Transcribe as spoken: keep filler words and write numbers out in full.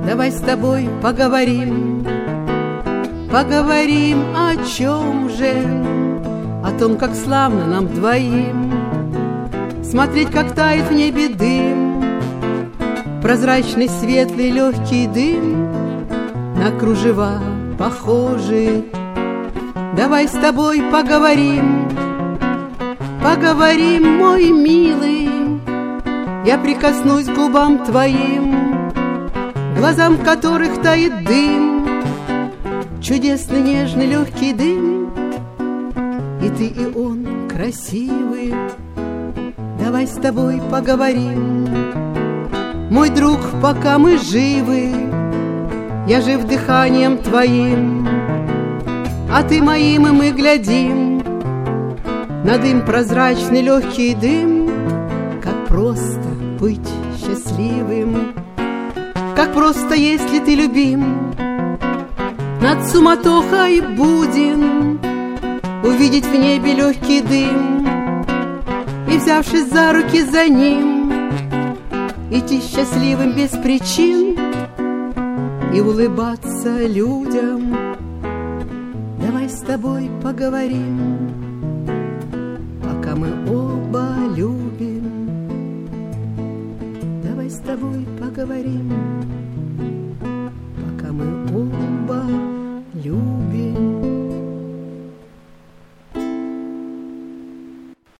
Давай с тобой поговорим. Поговорим о чем же? О том, как славно нам двоим смотреть, как тает в небе дым, прозрачный, светлый, легкий дым, на кружева похожий. Давай с тобой поговорим. Поговорим, мой милый. Я прикоснусь к губам твоим, глазам, в которых тает дым, чудесный, нежный, легкий дым. И ты, и он красивый. Давай с тобой поговорим. Мой друг, пока мы живы, я жив дыханием твоим, а ты моим, и мы глядим на дым, прозрачный, легкий дым. Как просто быть счастливым, как просто, если ты любим. Над суматохой будем увидеть в небе легкий дым и, взявшись за руки, за ним идти счастливым без причин и улыбаться людям. Давай с тобой поговорим, пока мы оба любим. Давай с тобой поговорим, пока мы оба любим.